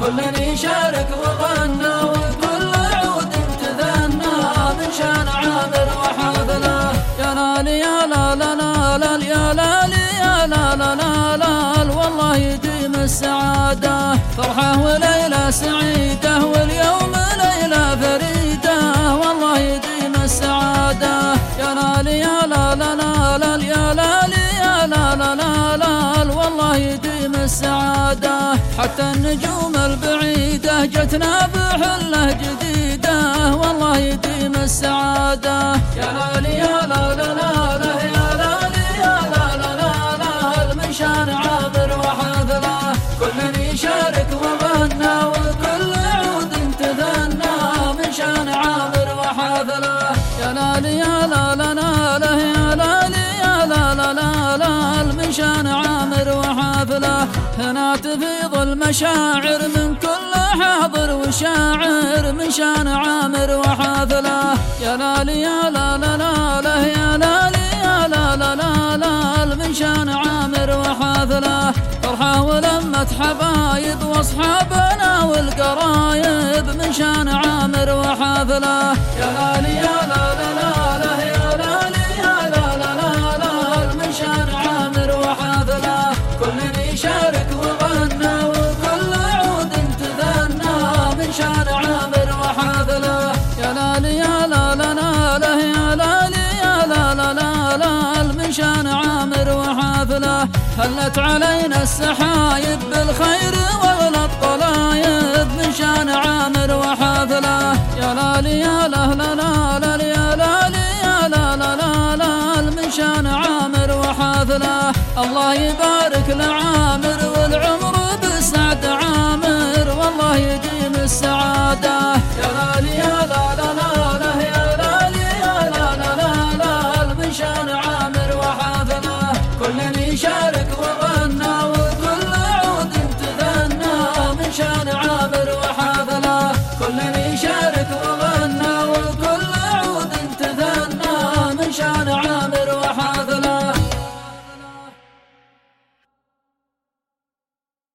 كل يشارك وغنى وكل عود تثنى من شان عامر وحافله. يا لالي يا لا لا لا لا يا لالي يا لا لا لا لا والله يديم السعادة. فرحة وليلة سعيدة واليوم ليلة فريدة والله يديم السعادة. يا لالي يا لا لا لا لا يا لالي يا لا لا لا لا والله يديم السعادة. حتى النجوم البعيدة جتنا بحلة جديدة والله يديم السعادة. يا لالي يا لا لا لا لا يا لالي يا لا لا لا لا من شان عامر وحافله. كل يشارك وغنى وكل عود تثنى من شان عامر وحافله. يا لالي يا لا لا لا لا يا لالي يا لا لا لا لا من شان عامر وحافله. هنا تفيض المشاعر من كل حاضر وشاعر من شان عامر وحافله. يا لالي يا لا لا لا لا يا لالي يا لا لا لا لا من شان عامر وحافله. فرحة ولمة حبايب واصحابنا والقرايب من شان عامر وحافله. يا لالي يا لا لا لا لا يا لالي يا لا لا لا لا من شان عامر وحافله. كل يشارك وغنى وكل عود تثنى من شان عامر وحافله. يا لالي يا لا لا لا لا يا لالي يا لا لا لا لا من شان عامر وحافله. هلت علينا السحايب بالخير واغلى الطلايب من شان عامر وحافله. يا لالي يا لا لا لا لا يا لالي يا لا لا لا لا من شان عامر وحافله. الله يبارك لعامر والعمر بسعد عامر والله يديم السعادة.